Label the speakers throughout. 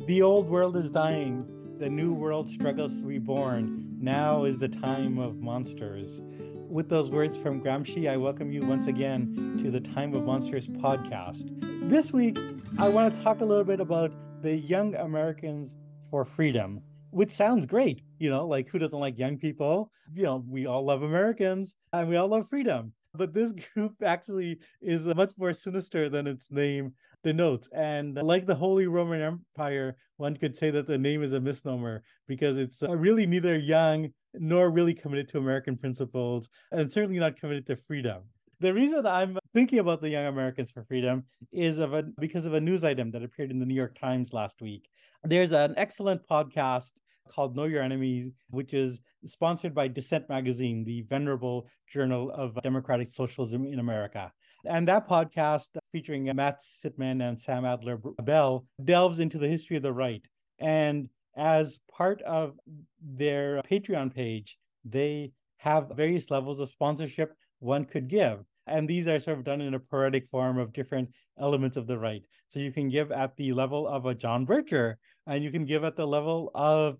Speaker 1: The old world is dying. The new world struggles to be born. Now is the time of monsters. With those words from Gramsci, I welcome you once again to the Time of Monsters podcast. This week, I want to talk a little bit about the Young Americans for Freedom, which sounds great. Like who doesn't like young people? We all love Americans and we all love freedom. But this group actually is much more sinister than its name denotes. And like the Holy Roman Empire, one could say that the name is a misnomer because it's really neither young nor really committed to American principles and certainly not committed to freedom. The reason I'm thinking about the Young Americans for Freedom is because of a news item that appeared in the New York Times last week. There's an excellent podcast called Know Your Enemy, which is sponsored by Dissent Magazine, the venerable journal of democratic socialism in America. And that podcast, featuring Matt Sitman and Sam Adler-Bell, delves into the history of the right. And as part of their Patreon page, they have various levels of sponsorship one could give. And these are sort of done in a parodic form of different elements of the right. So you can give at the level of a John Bircher, and you can give at the level of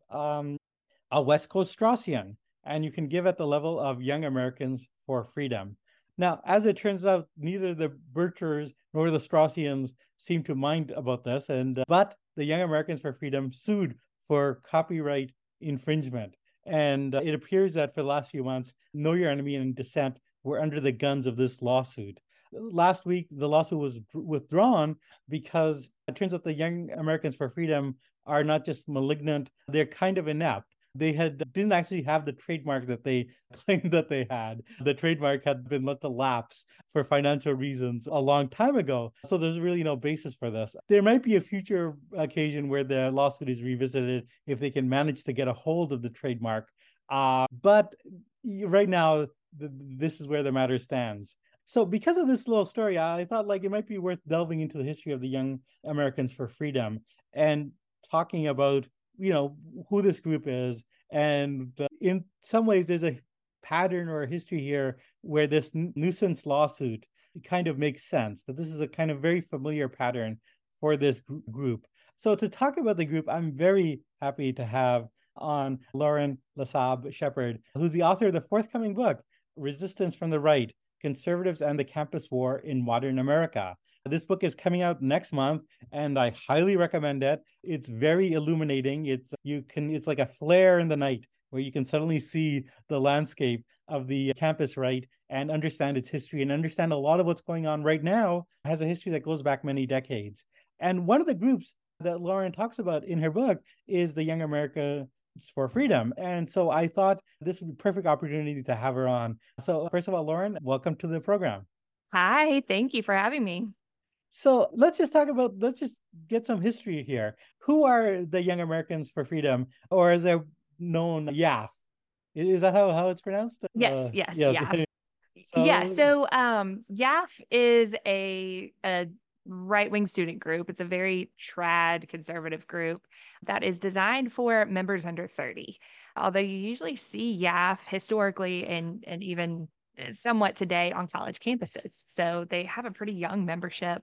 Speaker 1: a West Coast Straussian, and you can give at the level of Young Americans for Freedom. Now, as it turns out, neither the Birchers nor the Straussians seem to mind about this, but the Young Americans for Freedom sued for copyright infringement. And it appears that for the last few months, Know Your Enemy and Dissent were under the guns of this lawsuit. Last week, the lawsuit was withdrawn because it turns out the Young Americans for Freedom are not just malignant, they're kind of inept. They didn't actually have the trademark that they claimed that they had. The trademark had been let to lapse for financial reasons a long time ago. So there's really no basis for this. There might be a future occasion where the lawsuit is revisited if they can manage to get a hold of the trademark. But right now, this is where the matter stands. So because of this little story, I thought it might be worth delving into the history of the Young Americans for Freedom and talking about who this group is. And in some ways, there's a pattern or a history here where this nuisance lawsuit kind of makes sense, that this is a kind of very familiar pattern for this group. So to talk about the group, I'm very happy to have on Lauren Lasab-Shepherd, who's the author of the forthcoming book, Resistance from the Right, Conservatives and the Campus War in Modern America. This book is coming out next month, and I highly recommend it. It's very illuminating. It's like a flare in the night where you can suddenly see the landscape of the campus right and understand its history and understand a lot of what's going on right now has a history that goes back many decades. And one of the groups that Lauren talks about in her book is the Young Americans for Freedom. And so I thought this would be a perfect opportunity to have her on. So first of all, Lauren, welcome to the program.
Speaker 2: Hi, thank you for having me.
Speaker 1: So let's just get some history here. Who are the Young Americans for Freedom, or is they're known YAF? Is that how it's pronounced?
Speaker 2: Yes,
Speaker 1: Yes.
Speaker 2: So YAF is a right-wing student group. It's a very trad conservative group that is designed for members under 30. Although you usually see YAF historically and even somewhat today on college campuses. So they have a pretty young membership.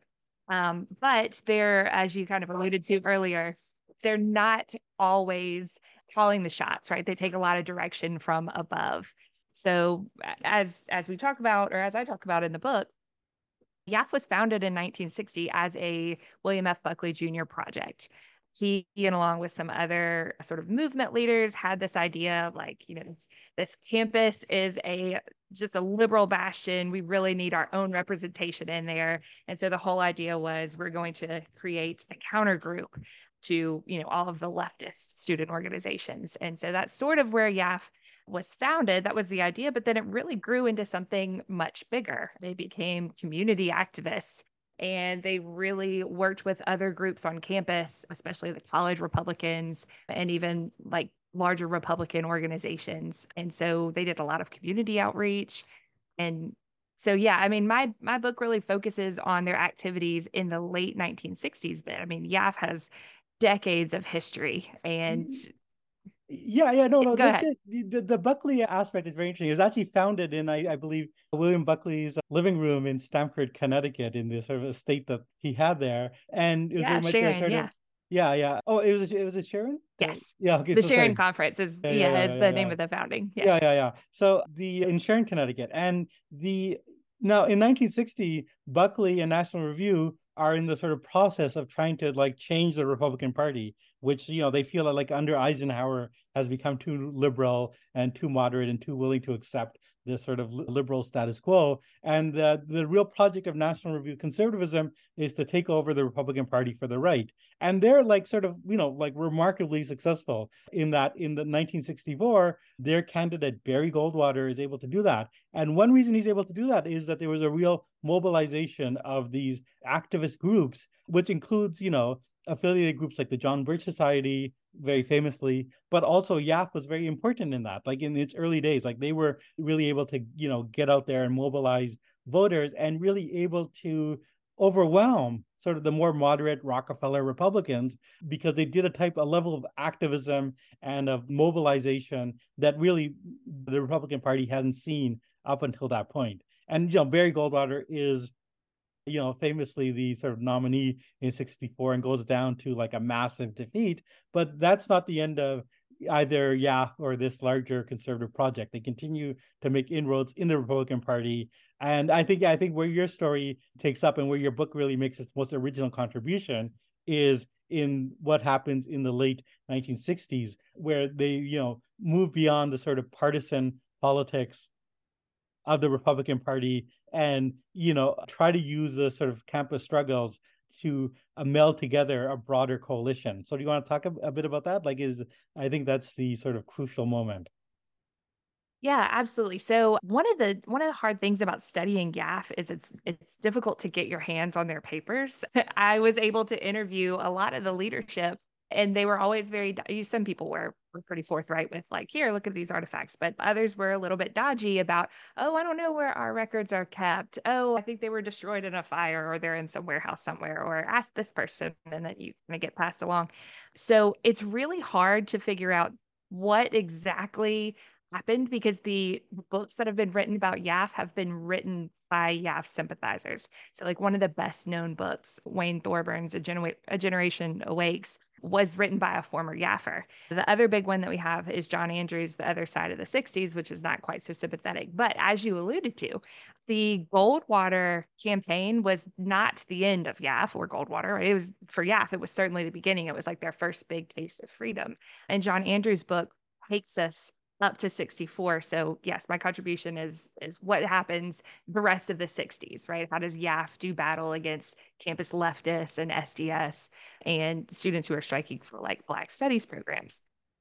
Speaker 2: But they're, as you kind of alluded to earlier, they're not always calling the shots, right? They take a lot of direction from above. So as we talk about, or as I talk about in the book, YAF was founded in 1960 as a William F. Buckley Jr. project. He and along with some other sort of movement leaders had this idea of this campus is just a liberal bastion. We really need our own representation in there. And so the whole idea was we're going to create a counter group to, all of the leftist student organizations. And so that's sort of where YAF was founded. That was the idea, but then it really grew into something much bigger. They became community activists, and they really worked with other groups on campus, especially the college Republicans and even larger Republican organizations. And so they did a lot of community outreach. And so, yeah, I mean, my book really focuses on their activities in the late 1960s, but I mean, YAF has decades of history. And
Speaker 1: no.
Speaker 2: Go ahead.
Speaker 1: The Buckley aspect is very interesting. It was actually founded in, I believe, William Buckley's living room in Stamford, Connecticut, in the sort of estate that he had there. And it was very much
Speaker 2: Sharon,
Speaker 1: Yeah. Oh, it was a Sharon?
Speaker 2: Yes.
Speaker 1: Yeah, okay,
Speaker 2: The
Speaker 1: so
Speaker 2: Sharon
Speaker 1: sorry.
Speaker 2: Conference
Speaker 1: Yeah, yeah, yeah,
Speaker 2: is
Speaker 1: yeah,
Speaker 2: the name
Speaker 1: yeah.
Speaker 2: of the founding. Yeah.
Speaker 1: Yeah. So the in Sharon, Connecticut, and the now in 1960, Buckley and National Review are in the sort of process of trying to like change the Republican Party, which they feel like under Eisenhower has become too liberal and too moderate and too willing to accept this sort of liberal status quo. And the real project of National Review conservatism is to take over the Republican Party for the right. And they're like sort of, like remarkably successful in that in the 1964, their candidate, Barry Goldwater, is able to do that. And one reason he's able to do that is that there was a real mobilization of these activist groups, which includes, affiliated groups like the John Birch Society, very famously, but also YAF was very important in that. Like in its early days, like they were really able to, get out there and mobilize voters and really able to overwhelm sort of the more moderate Rockefeller Republicans because they did a level of activism and of mobilization that really the Republican Party hadn't seen up until that point. And Barry Goldwater is famously the sort of nominee in 64 and goes down to like a massive defeat. But that's not the end of either YAF or this larger conservative project. They continue to make inroads in the Republican Party. And I think where your story takes up and where your book really makes its most original contribution is in what happens in the late 1960s, where they, move beyond the sort of partisan politics of the Republican Party and, try to use the sort of campus struggles to meld together a broader coalition. So do you want to talk a bit about that? I think that's the sort of crucial moment.
Speaker 2: Yeah, absolutely. So one of the hard things about studying YAF is it's difficult to get your hands on their papers. I was able to interview a lot of the leadership, and they were always some people were pretty forthright with like, here, look at these artifacts, but others were a little bit dodgy about, oh, I don't know where our records are kept. Oh, I think they were destroyed in a fire or they're in some warehouse somewhere, or ask this person, and then you kind of get passed along. So it's really hard to figure out what exactly happened because the books that have been written about YAF have been written by YAF sympathizers. So, like one of the best known books, Wayne Thorburn's A Generation Awakes, was written by a former YAFer. The other big one that we have is John Andrews' The Other Side of the 60s, which is not quite so sympathetic. But as you alluded to, the Goldwater campaign was not the end of YAF or Goldwater. Right? It was for YAF, it was certainly the beginning. It was like their first big taste of freedom. And John Andrews' book takes us up to 64. So yes, my contribution is what happens the rest of the 60s, right? How does YAF do battle against campus leftists and SDS and students who are striking for like Black Studies programs?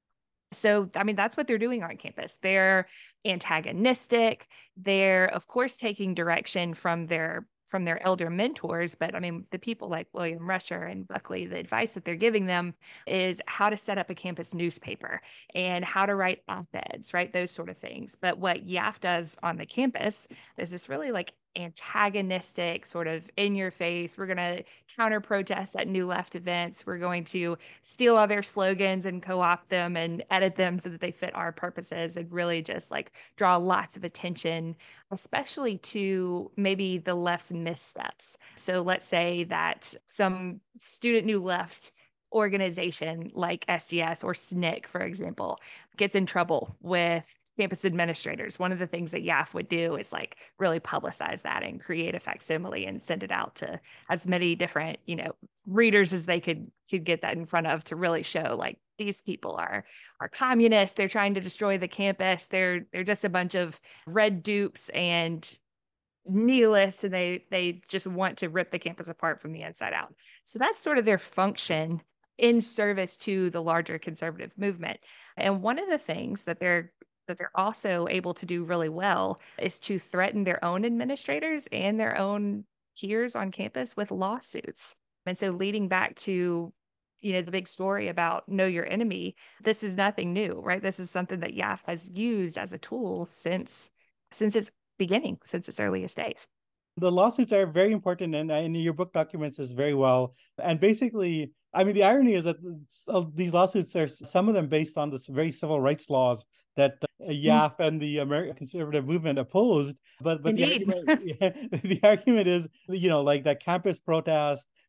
Speaker 2: So, I mean, that's what they're doing on campus. They're antagonistic. They're, of course, taking direction from their elder mentors. But I mean, the people like William Rusher and Buckley, the advice that they're giving them is how to set up a campus newspaper and how to write op-eds, right? Those sort of things. But what YAF does on the campus is this really like antagonistic, sort of in your face. We're going to counter protest at New Left events. We're going to steal all their slogans and co-opt them and edit them so that they fit our purposes and really just like draw lots of attention, especially to maybe the left's missteps. So let's say that some student New Left organization like SDS or SNCC, for example, gets in trouble with campus administrators. One of the things that YAF would do is like really publicize that and create a facsimile and send it out to as many different, readers as they could get that in front of to really show like these people are communists. They're trying to destroy the campus. They're just a bunch of red dupes and nihilists, and they just want to rip the campus apart from the inside out. So that's sort of their function in service to the larger conservative movement. And one of the things that they're also able to do really well is to threaten their own administrators and their own peers on campus with lawsuits. And so leading back to, the big story about know your enemy, this is nothing new, right? This is something that YAF has used as a tool since its beginning, since its earliest days.
Speaker 1: The lawsuits are very important, and your book documents this very well. And basically, I mean, the irony is that these lawsuits are some of them based on this very civil rights laws that YAF and the American conservative movement opposed. But
Speaker 2: Indeed.
Speaker 1: the argument is, like that campus protest,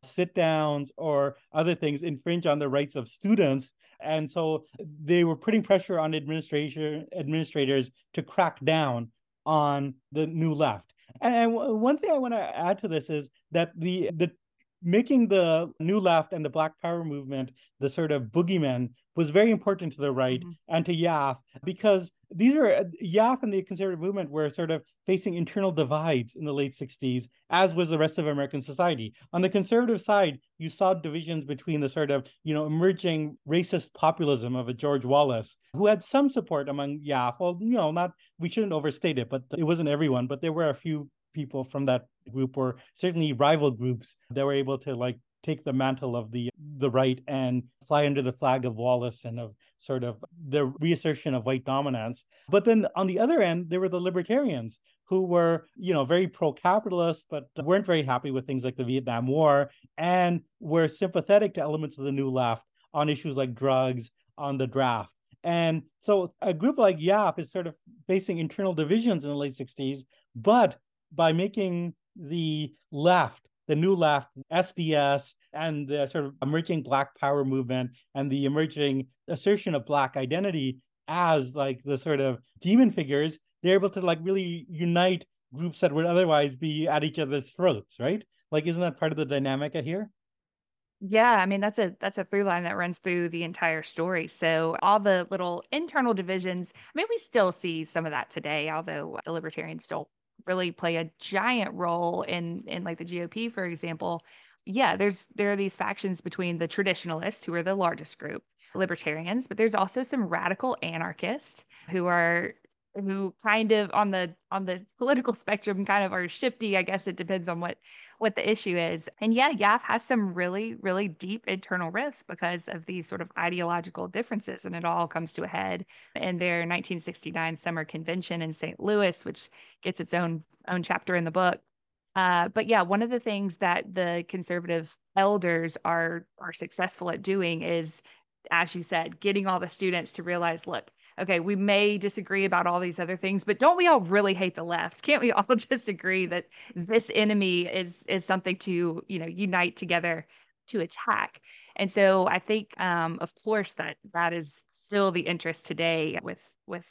Speaker 1: sit downs or other things infringe on the rights of students. And so they were putting pressure on administrators to crack down on the New Left. And one thing I want to add to this is that the making the New Left and the Black Power movement the sort of boogeyman was very important to the right and to YAF, because YAF and the conservative movement were sort of facing internal divides in the late 60s, as was the rest of American society. On the conservative side, you saw divisions between the sort of, emerging racist populism of a George Wallace, who had some support among YAF. Well, we shouldn't overstate it, but it wasn't everyone, but there were a few people from that group, or certainly rival groups, that were able to take the mantle of the right and fly under the flag of Wallace and of sort of the reassertion of white dominance. But then on the other end, there were the libertarians who were, very pro-capitalist, but weren't very happy with things like the Vietnam War and were sympathetic to elements of the New Left on issues like drugs, on the draft. And so a group like YAP is sort of facing internal divisions in the late 60s, but by making the left, the New Left, SDS, and the sort of emerging Black Power movement and the emerging assertion of Black identity as the sort of demon figures, they're able to really unite groups that would otherwise be at each other's throats, right? Isn't that part of the dynamic here?
Speaker 2: Yeah, I mean that's a through line that runs through the entire story. So all the little internal divisions, I mean, we still see some of that today, although the libertarians still really play a giant role in the GOP, for example. Yeah, there are these factions between the traditionalists, who are the largest group, libertarians, but there's also some radical anarchists who kind of on the political spectrum kind of are shifty. I guess it depends on what the issue is. And yeah, YAF has some really, really deep internal rifts because of these sort of ideological differences. And it all comes to a head in their 1969 summer convention in St. Louis, which gets its own chapter in the book. But yeah, one of the things that the conservative elders are successful at doing is, as you said, getting all the students to realize, look, okay, we may disagree about all these other things, but don't we all really hate the left? Can't we all just agree that this enemy is something to, unite together to attack? And so I think, of course, that is still the interest today with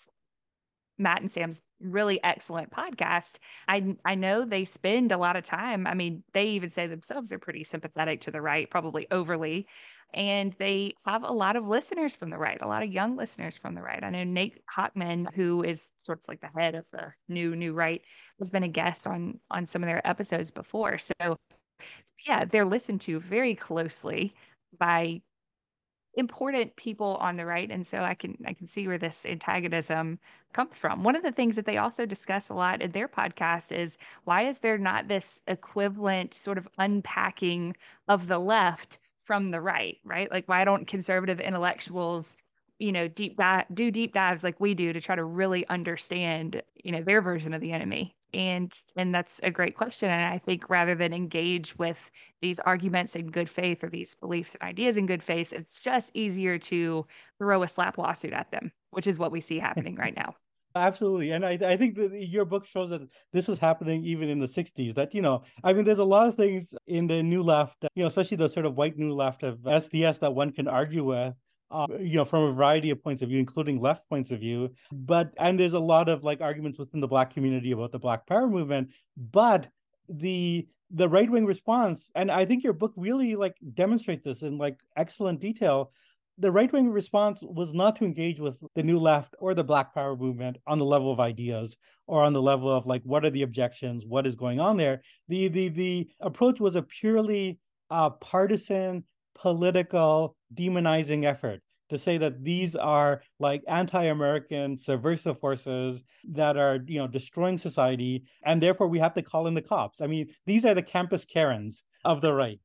Speaker 2: Matt and Sam's really excellent podcast. I know they spend a lot of time. I mean, they even say themselves they're pretty sympathetic to the right, probably overly. And they have a lot of listeners from the right, a lot of young listeners from the right. I know Nate Hockman, who is sort of like the head of the new right, has been a guest on some of their episodes before. So yeah, they're listened to very closely by important people on the right, and so I can see where this antagonism comes from. One of the things that they also discuss a lot in their podcast is, why is there not this equivalent sort of unpacking of the left from the right? Like, why don't conservative intellectuals do deep dives like we do to try to really understand their version of the enemy? And that's a great question. And I think rather than engage with these arguments in good faith, or these beliefs and ideas in good faith, it's just easier to throw a slap lawsuit at them, which is what we see happening right now.
Speaker 1: Absolutely. And I think that your book shows that this was happening even in the 60s, that, I mean, there's a lot of things in the New Left, especially the sort of white New Left of SDS, that one can argue with, from a variety of points of view, including left points of view. And there's a lot of arguments within the Black community about the Black Power movement. But the right-wing response, and I think your book really demonstrates this in excellent detail. The right-wing response was not to engage with the New Left or the Black Power movement on the level of ideas, or on the level of what are the objections, what is going on there. The approach was a purely partisan, political, demonizing effort to say that these are anti-American subversive forces that are destroying society, and therefore we have to call in the cops. I mean, these are the campus Karens of the right.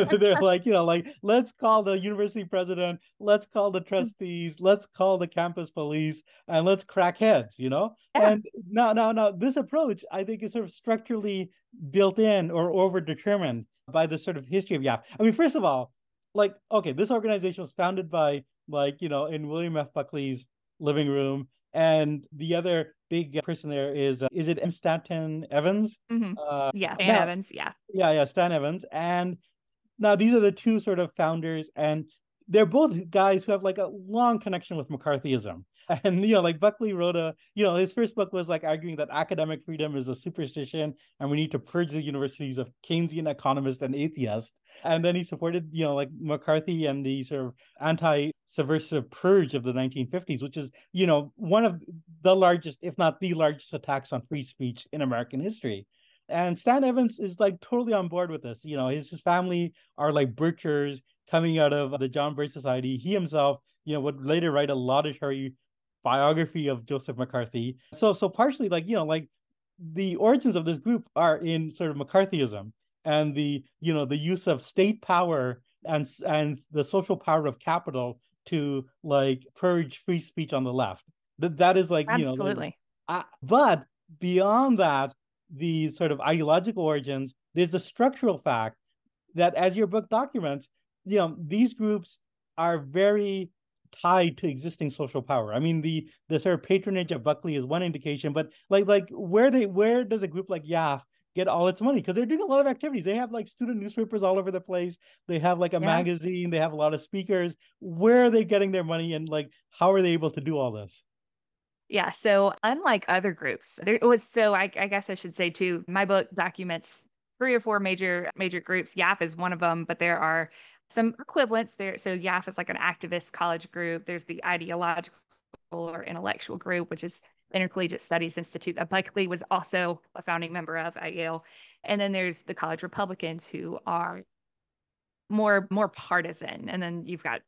Speaker 1: They're let's call the university president, let's call the trustees, let's call the campus police, and let's crack heads. Yeah. And now this approach, I think, is sort of structurally built in or over-determined by the sort of history of YAF. I mean, first of all, okay, this organization was founded by in William F. Buckley's living room, and the other big person there is it M. Stanton Evans?
Speaker 2: Mm-hmm. Stan Evans, yeah.
Speaker 1: Yeah, Stan Evans. And Now, these are the two sort of founders, and they're both guys who have like a long connection with McCarthyism. And like Buckley wrote his first book was like arguing that academic freedom is a superstition and we need to purge the universities of Keynesian economists and atheists. And then he supported, like McCarthy and the sort of anti-subversive purge of the 1950s, which is, one of the largest, if not the largest attacks on free speech in American history. And Stan Evans is like totally on board with this. His family are like Birchers coming out of the John Birch Society. He himself, would later write a laudatory biography of Joseph McCarthy. So partially like the origins of this group are in sort of McCarthyism and the use of state power and the social power of capital to like purge free speech on the left. That is like,
Speaker 2: absolutely.
Speaker 1: But beyond that, the sort of ideological origins, there's the structural fact that, as your book documents, these groups are very tied to existing social power. I mean, the sort of patronage of Buckley is one indication, but like where does a group like YAF get all its money? Because they're doing a lot of activities. They have like student newspapers all over the place. They have like a magazine. They have a lot of speakers. Where are they getting their money, and like how are they able to do all this?
Speaker 2: Yeah. So unlike other groups, I guess I should say too, my book documents 3 or 4 major groups. YAF is one of them, but there are some equivalents there. So YAF is like an activist college group. There's the ideological or intellectual group, which is Intercollegiate Studies Institute that Buckley was also a founding member of at Yale. And then there's the college Republicans, who are more partisan. And then you've got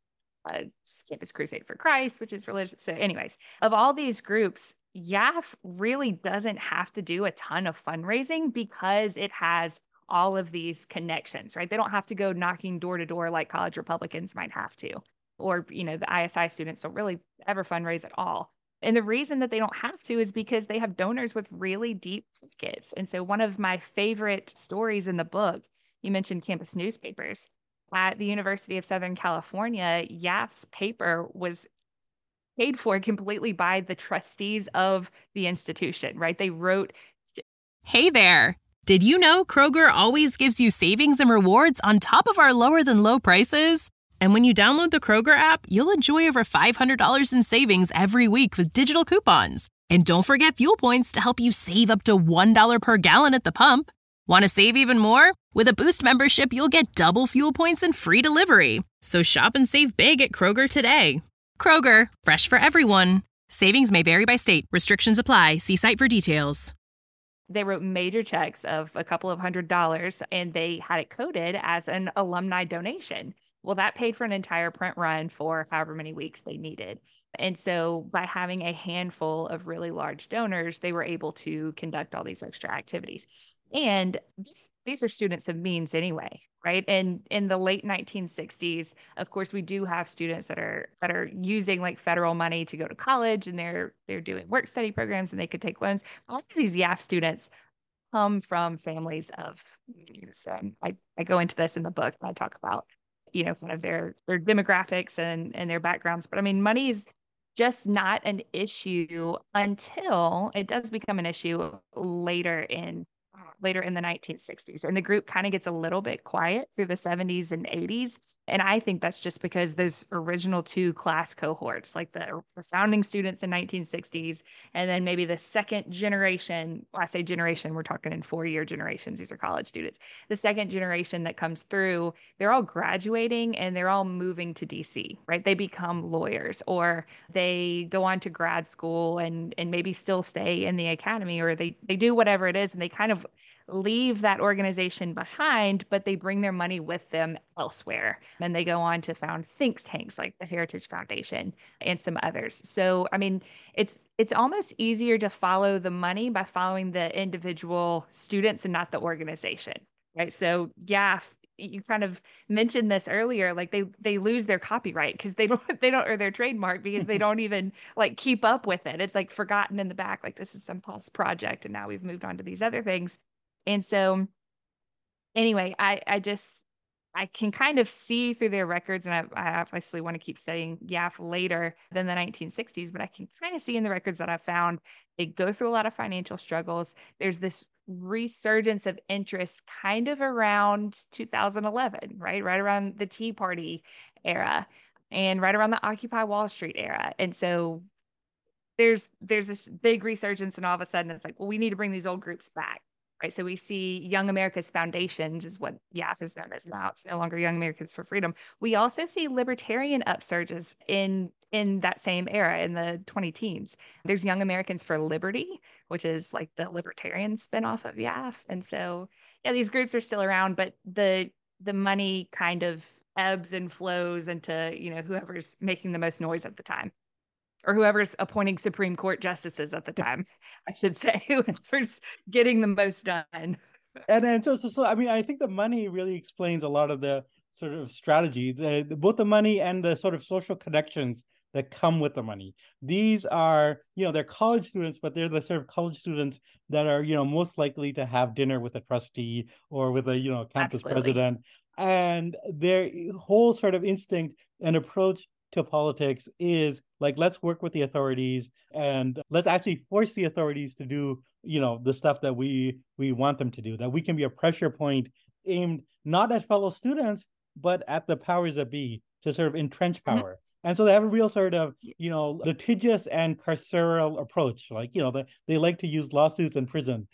Speaker 2: Campus Crusade for Christ, which is religious. So anyways, of all these groups, YAF really doesn't have to do a ton of fundraising because it has all of these connections, right? They don't have to go knocking door to door like college Republicans might have to, or, the ISI students don't really ever fundraise at all. And the reason that they don't have to is because they have donors with really deep pockets. And so one of my favorite stories in the book, you mentioned campus newspapers. At the University of Southern California, YAF's paper was paid for completely by the trustees of the institution, right? They wrote,
Speaker 3: "Hey there. Did you know Kroger always gives you savings and rewards on top of our lower than low prices? And when you download the Kroger app, you'll enjoy over $500 in savings every week with digital coupons. And don't forget fuel points to help you save up to $1 per gallon at the pump. Want to save even more? With a Boost membership, you'll get double fuel points and free delivery. So shop and save big at Kroger today." Kroger, fresh for everyone. Savings may vary by state. Restrictions apply. See site for details.
Speaker 2: They wrote major checks of a couple of $100s, and they had it coded as an alumni donation. Well, that paid for an entire print run for however many weeks they needed. And so by having a handful of really large donors, they were able to conduct all these extra activities. And these are students of means anyway, right? And in the late 1960s, of course, we do have students that are using like federal money to go to college, and they're doing work study programs, and they could take loans. All of these YAF students come from families of means. I go into this in the book, and I talk about, kind of their demographics and their backgrounds. But I mean, money is just not an issue until it does become an issue later in the 1960s. And the group kind of gets a little bit quiet through the 70s and 80s. And I think that's just because those original 2 class cohorts, like the founding students in 1960s, and then maybe the second generation, well, I say generation, we're talking in 4-year generations. These are college students. The second generation that comes through, they're all graduating and they're all moving to DC, right? They become lawyers, or they go on to grad school and maybe still stay in the academy, or they do whatever it is, and they kind of leave that organization behind, but they bring their money with them elsewhere. And they go on to found think tanks like the Heritage Foundation and some others. So, I mean, it's almost easier to follow the money by following the individual students and not the organization, right? So, YAF, you kind of mentioned this earlier, like they lose their copyright because they don't or their trademark because they don't even like keep up with it. It's like forgotten in the back, like this is some past project, and now we've moved on to these other things. And so anyway, I can kind of see through their records, and I obviously want to keep studying YAF later than the 1960s, but I can kind of see in the records that I've found, they go through a lot of financial struggles. There's this resurgence of interest kind of around 2011, right? Right around the Tea Party era and right around the Occupy Wall Street era. And so there's this big resurgence, and all of a sudden it's like, well, we need to bring these old groups back. Right. So we see Young America's Foundation, which is what YAF is known as now. It's no longer Young Americans for Freedom. We also see libertarian upsurges in that same era in the 2010s. There's Young Americans for Liberty, which is like the libertarian spinoff of YAF. And so yeah, these groups are still around, but the money kind of ebbs and flows into, whoever's making the most noise at the time, or whoever's appointing Supreme Court justices at the time, I should say, whoever's getting the most done.
Speaker 1: And so I mean, I think the money really explains a lot of the sort of strategy, both the money and the sort of social connections that come with the money. These are, they're college students, but they're the sort of college students that are, most likely to have dinner with a trustee or with a, campus
Speaker 2: Absolutely.
Speaker 1: president. And their whole sort of instinct and approach to politics is like, let's work with the authorities and let's actually force the authorities to do, the stuff that we want them to do, that we can be a pressure point aimed not at fellow students, but at the powers that be to sort of entrench power. Mm-hmm. And so they have a real sort of, litigious and carceral approach. Like, they like to use lawsuits and prison,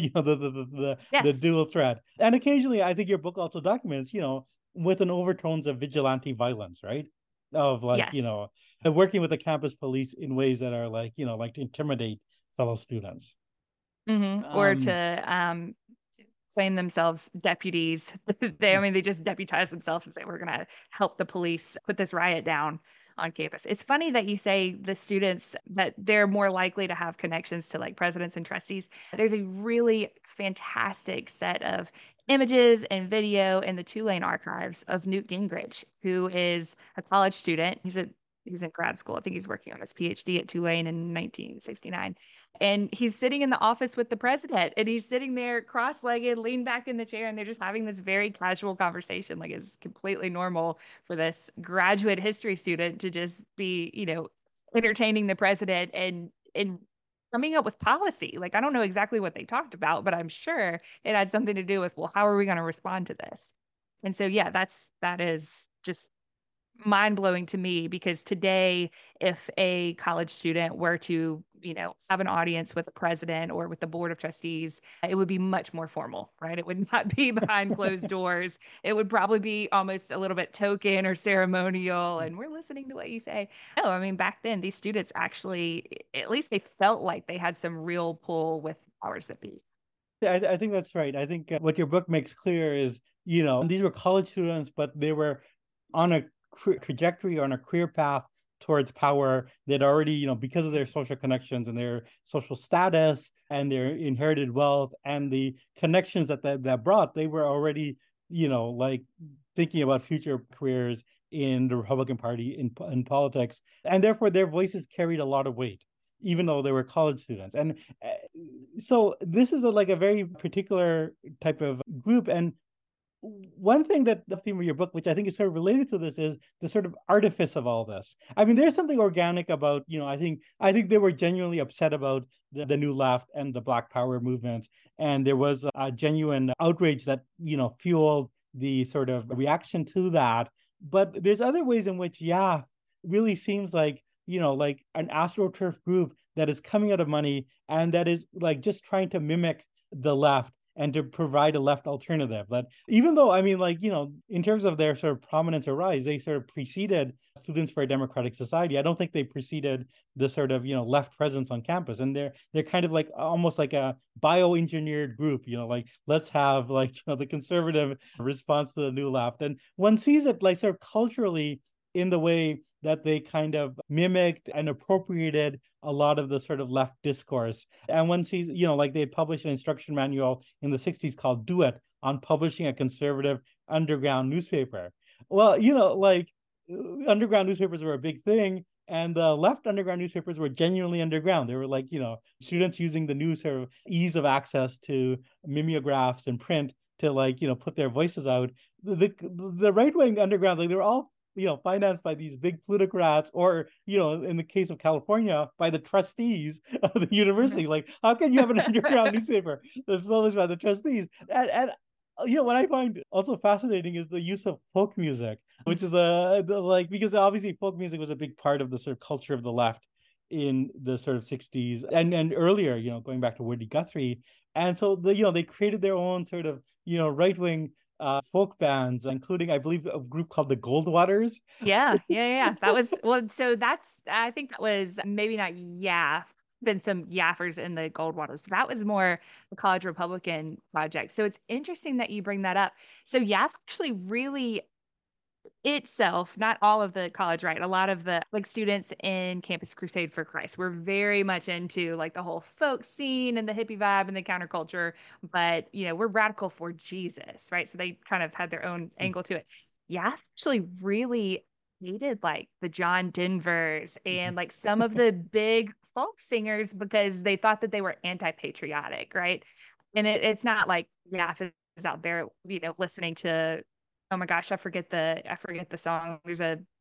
Speaker 1: the dual threat. And occasionally, I think your book also documents, with an overtones of vigilante violence, right? Of like,
Speaker 2: yes.
Speaker 1: Working with the campus police in ways that are like, like to intimidate fellow students.
Speaker 2: Mm-hmm. Or to claim themselves deputies. They just deputize themselves and say, we're going to help the police put this riot down on campus. It's funny that you say the students, that they're more likely to have connections to like presidents and trustees. There's a really fantastic set of images and video in the Tulane archives of Newt Gingrich, who is a college student. He's in grad school. I think he's working on his PhD at Tulane in 1969. And he's sitting in the office with the president, and he's sitting there cross-legged, leaned back in the chair, and they're just having this very casual conversation. Like, it's completely normal for this graduate history student to just be, entertaining the president and coming up with policy. Like, I don't know exactly what they talked about, but I'm sure it had something to do with, well, how are we going to respond to this? And so, yeah, that is just mind-blowing to me, because today, if a college student were to, have an audience with the president or with the board of trustees, it would be much more formal, right? It would not be behind closed doors. It would probably be almost a little bit token or ceremonial, and we're listening to what you say. No, I mean, back then, these students actually, at least they felt like they had some real pull with powers that be.
Speaker 1: I think that's right. I think what your book makes clear is, these were college students, but they were on a trajectory, on a career path towards power. They'd already, because of their social connections and their social status and their inherited wealth and the connections that brought, they were already, like thinking about future careers in the Republican Party, in politics. And therefore, their voices carried a lot of weight, even though they were college students. And so this is a very particular type of group. And one thing that the theme of your book, which I think is sort of related to this, is the sort of artifice of all this. I mean, there's something organic about, I think they were genuinely upset about the New Left and the Black Power movement. And there was a genuine outrage that, fueled the sort of reaction to that. But there's other ways in which YAF really seems like, like an AstroTurf group that is coming out of money and that is like just trying to mimic the left and to provide a left alternative. That even though, I mean, in terms of their sort of prominence or rise, they sort of preceded Students for a Democratic Society. I don't think they preceded the sort of, left presence on campus. And they're kind of like almost like a bioengineered group, like let's have the conservative response to the New Left. And one sees it like sort of culturally in the way that they kind of mimicked and appropriated a lot of the sort of left discourse. And one sees, they published an instruction manual in the 60s called Do It, on publishing a conservative underground newspaper. Well, underground newspapers were a big thing. And the left underground newspapers were genuinely underground. They were like, students using the new sort of ease of access to mimeographs and print to put their voices out. The right-wing underground, they were all financed by these big plutocrats, or, in the case of California, by the trustees of the university. Like, how can you have an underground newspaper that's published by the trustees? And what I find also fascinating is the use of folk music, which is because obviously folk music was a big part of the sort of culture of the left in the sort of 60s and earlier, going back to Woody Guthrie. And so they created their own sort of, right-wing folk bands, including, I believe, a group called the Goldwaters.
Speaker 2: Yeah. That was, well, so I think that was maybe not YAF, been some Yaffers in the Goldwaters, but that was more the College Republican project. So it's interesting that you bring that up. So YAF actually really itself, not all of the college, right? A lot of the students in Campus Crusade for Christ were very much into like the whole folk scene and the hippie vibe and the counterculture, but we're radical for Jesus, right? So they kind of had their own angle to it. Yeah, actually really hated like the John Denvers and like some of the big folk singers because they thought that they were anti-patriotic, right? And it's not like is out there, listening to, oh my gosh, I forget the song. There's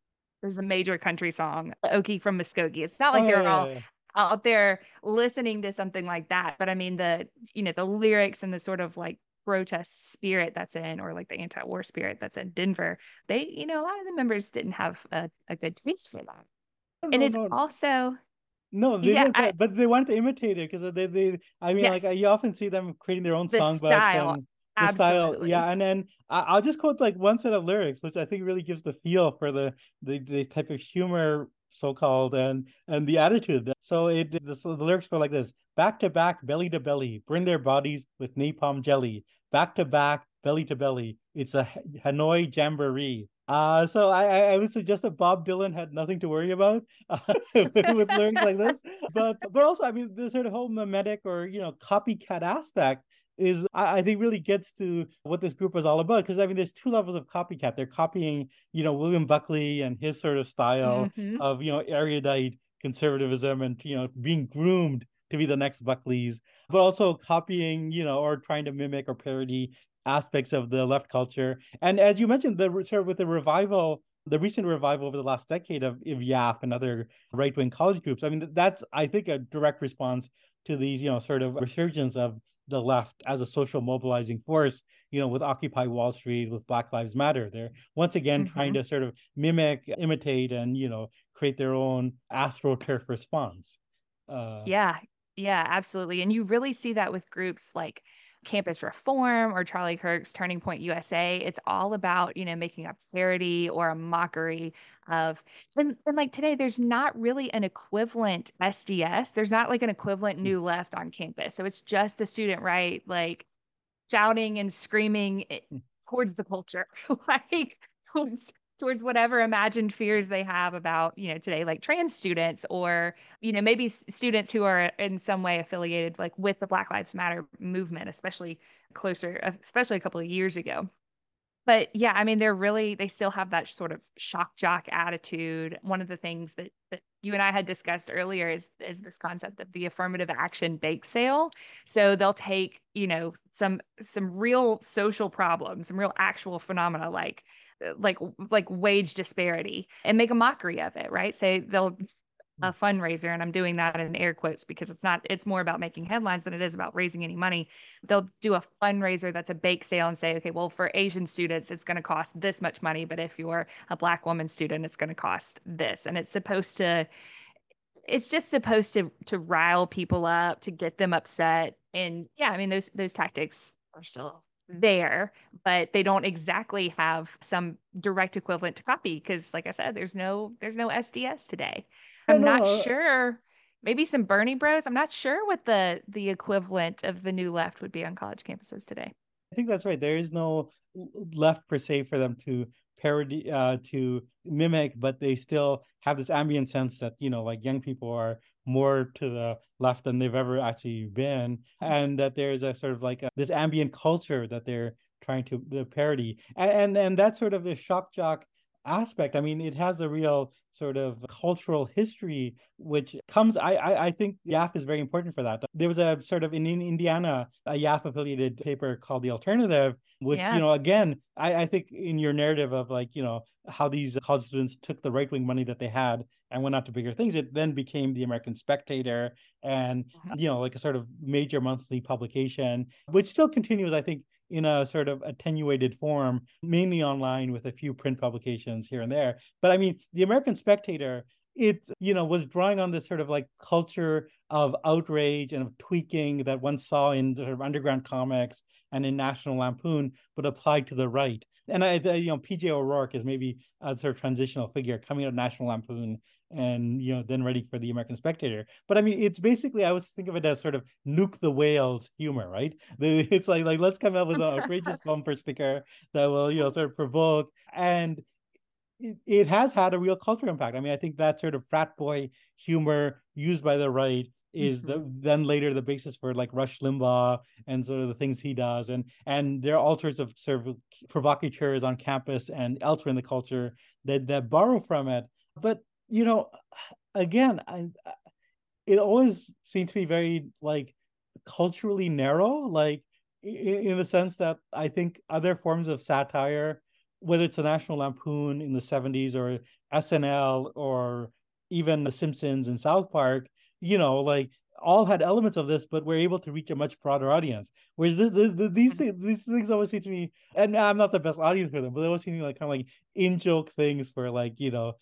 Speaker 2: a major country song, Okie from Muskogee. It's not like they're all out there listening to something like that. But I mean the lyrics and the sort of like protest spirit that's in, or like the anti-war spirit that's in Denver, they, a lot of the members didn't have a good taste for that. And it's also
Speaker 1: no, they didn't, but they wanted to imitate it because I mean,
Speaker 2: yes,
Speaker 1: like you often see them creating their own
Speaker 2: the
Speaker 1: songbooks
Speaker 2: style.
Speaker 1: and the
Speaker 2: Absolutely.
Speaker 1: style. Yeah. And then I'll just quote like one set of lyrics, which I think really gives the feel for the type of humor, so-called, and the attitude. So the lyrics go like this: back to back, belly to belly, burn their bodies with napalm jelly. Back to back, belly to belly. It's a Hanoi jamboree. So I would suggest that Bob Dylan had nothing to worry about with lyrics like this. But also, I mean, the sort of whole mimetic or copycat aspect is, I think, really gets to what this group was all about. Because I mean, there's two levels of copycat. They're copying, William Buckley and his sort of style of erudite conservatism and being groomed to be the next Buckleys, but also copying, or trying to mimic or parody aspects of the left culture. And as you mentioned, with the revival, the recent revival over the last decade of YAF and other right-wing college groups, I mean, that's, I think, a direct response to these, sort of resurgence of the left as a social mobilizing force, with Occupy Wall Street, with Black Lives Matter. They're once again trying to sort of mimic, imitate, and, create their own AstroTurf response.
Speaker 2: Yeah, absolutely. And you really see that with groups like Campus Reform or Charlie Kirk's Turning Point USA. It's all about, making a parody or a mockery of, and like today, there's not really an equivalent SDS. There's not like an equivalent New Left on campus. So it's just the student right, like shouting and screaming towards the culture, like towards whatever imagined fears they have about, today, like trans students or, maybe students who are in some way affiliated like with the Black Lives Matter movement, especially a couple of years ago. But yeah, I mean, they still have that sort of shock jock attitude. One of the things that you and I had discussed earlier is this concept of the affirmative action bake sale. So they'll take, some real social problems, some real actual phenomena like wage disparity and make a mockery of it, right? Say they'll a fundraiser, and I'm doing that in air quotes because it's more about making headlines than it is about raising any money. They'll do a fundraiser that's a bake sale and say, okay, well, for Asian students, it's going to cost this much money, but if you're a Black woman student, it's going to cost this. And it's just supposed to rile people up, to get them upset. And yeah, I mean, those tactics are still there, but they don't exactly have some direct equivalent to copy because, like I said, there's no SDS today. I'm not sure. Maybe some Bernie Bros. I'm not sure what the equivalent of the New Left would be on college campuses today.
Speaker 1: I think that's right. There is no left per se for them to parody, to mimic, but they still have this ambient sense that, like young people are more to the left than they've ever actually been. And that there's a sort of like this ambient culture that they're trying to parody. And that sort of a shock jock aspect. I mean, it has a real sort of cultural history, which comes, I think YAF is very important for that. There was a sort of in Indiana, a YAF affiliated paper called The Alternative, which,
Speaker 2: Yeah.
Speaker 1: again, I think in your narrative of like, how these college students took the right-wing money that they had and went out to bigger things, it then became the American Spectator and,
Speaker 2: Mhm.
Speaker 1: like a sort of major monthly publication, which still continues, I think, in a sort of attenuated form, mainly online with a few print publications here and there. But I mean, the American Spectator, it, was drawing on this sort of like culture of outrage and of tweaking that one saw in sort of underground comics and in National Lampoon, but applied to the right. And PJ O'Rourke is maybe a sort of transitional figure coming out of National Lampoon and then writing for the American Spectator. But I mean, it's basically, I always think of it as sort of Nuke the Whales humor, right? It's like let's come up with an outrageous bumper sticker that will sort of provoke, and it has had a real cultural impact. I mean, I think that sort of frat boy humor used by the right is then later the basis for like Rush Limbaugh and sort of the things he does, and there are all sorts of sort of provocateurs on campus and elsewhere in the culture that borrow from it. But again, it always seemed to be very like culturally narrow, like in the sense that I think other forms of satire, whether it's a National Lampoon in the 70s or SNL or even The Simpsons and South Park, like all had elements of this, but we're able to reach a much broader audience. Whereas these things always seem to me, and I'm not the best audience for them, but they always seem to me like kind of like in joke things for like,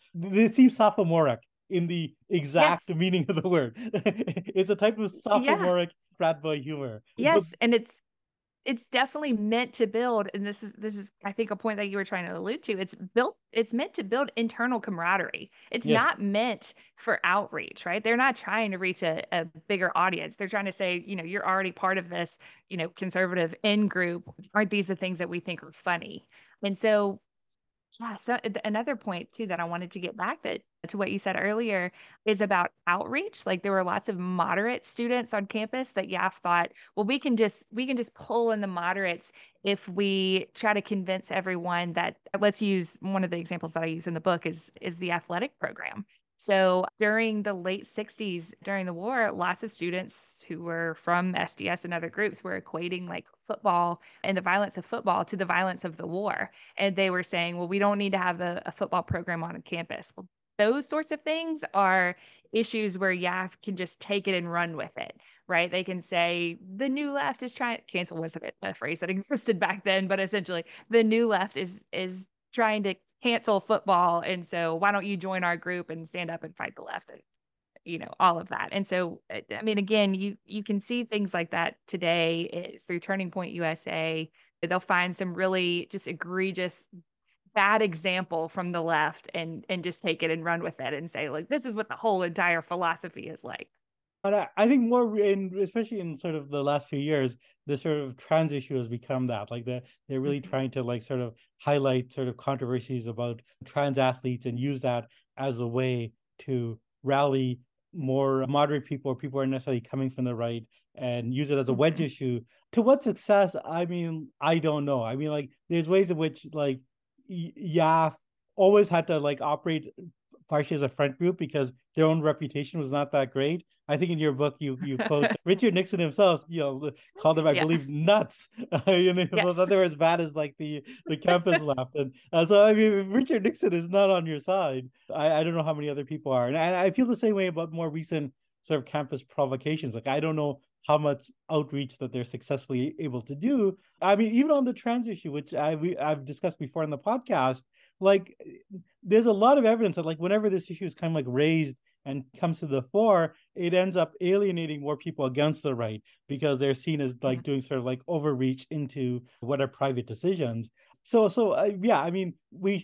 Speaker 1: it seems sophomoric in the exact
Speaker 2: Yes.
Speaker 1: meaning of the word. It's a type of
Speaker 2: Yeah.
Speaker 1: sophomoric frat boy humor. But
Speaker 2: Yes, and it's definitely meant to build, and this is I think a point that you were trying to allude to. It's meant to build internal camaraderie. It's
Speaker 1: yes,
Speaker 2: not meant for outreach, right? They're not trying to reach a bigger audience. They're trying to say, you're already part of this, conservative in group. Aren't these the things that we think are funny? And so yeah, so another point too that I wanted to get back to what you said earlier is about outreach. Like there were lots of moderate students on campus that YAF thought, well, we can just pull in the moderates if we try to convince everyone that let's use one of the examples that I use in the book is the athletic program. So during the late 60s, during the war, lots of students who were from SDS and other groups were equating like football and the violence of football to the violence of the war. And they were saying, well, we don't need to have a football program on a campus. Well, those sorts of things are issues where YAF can just take it and run with it, right? They can say the new left is trying cancel wasn't a phrase that existed back then, but essentially the new left is trying to cancel football. And so why don't you join our group and stand up and fight the left? And, all of that. And so, I mean, again, you can see things like that today through Turning Point USA. They'll find some really just egregious bad example from the left and just take it and run with it and say, like, this is what the whole entire philosophy is like.
Speaker 1: and I think more especially in sort of the last few years, the sort of trans issue has become that. Like they're really trying to like sort of highlight sort of controversies about trans athletes and use that as a way to rally more moderate people or people who are necessarily coming from the right and use it as a wedge issue. To what success? I mean, I don't know. I mean, like there's ways in which like YAF always had to like operate partially as a front group because their own reputation was not that great. I think in your book you quote Richard Nixon himself, called them, I believe, nuts.
Speaker 2: Yes.
Speaker 1: That they were as bad as like the campus left, and so I mean, Richard Nixon is not on your side. I don't know how many other people are, and I feel the same way about more recent sort of campus provocations. Like I don't know how much outreach that they're successfully able to do. I mean, even on the trans issue, which I've discussed before in the podcast, like there's a lot of evidence that like whenever this issue is kind of like raised and comes to the fore, it ends up alienating more people against the right because they're seen as like doing sort of like overreach into what are private decisions. So yeah, I mean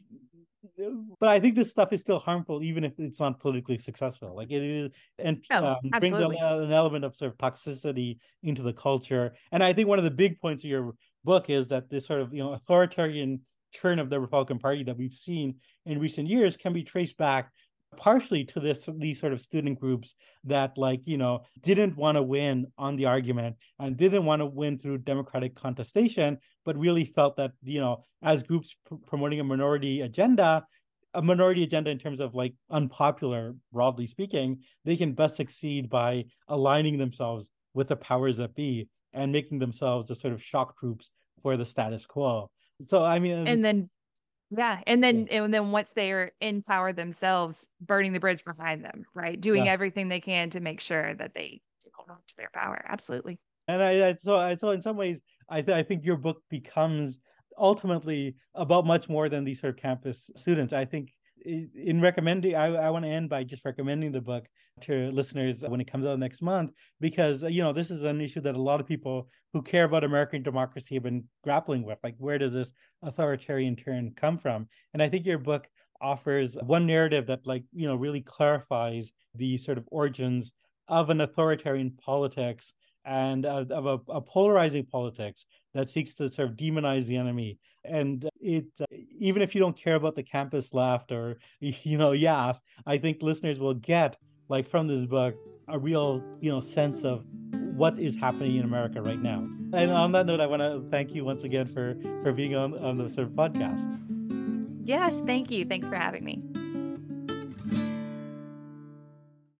Speaker 1: but I think this stuff is still harmful even if it's not politically successful. Like it is, and brings an element of sort of toxicity into the culture. And I think one of the big points of your book is that this sort of authoritarian turn of the Republican Party that we've seen in recent years can be traced back partially to these sort of student groups that like didn't want to win on the argument and didn't want to win through democratic contestation, but really felt that as groups promoting a minority agenda, a minority agenda in terms of like unpopular, broadly speaking, they can best succeed by aligning themselves with the powers that be and making themselves the sort of shock troops for the status quo. So I mean,
Speaker 2: and then and then once they are in power themselves, burning the bridge behind them, right? Doing everything they can to make sure that they hold on to their power. Absolutely.
Speaker 1: And so in some ways, I think your book becomes ultimately about much more than these sort of campus students. I think in recommending, I want to end by just recommending the book to listeners when it comes out next month, because, this is an issue that a lot of people who care about American democracy have been grappling with. Like, where does this authoritarian turn come from? And I think your book offers one narrative that, like, really clarifies the sort of origins of an authoritarian politics and of a polarizing politics that seeks to sort of demonize the enemy. And it, even if you don't care about the campus left or, YAF, I think listeners will get, like, from this book, a real, sense of what is happening in America right now. And on that note, I want to thank you once again for being on the sort of podcast.
Speaker 2: Yes, thank you. Thanks for having me.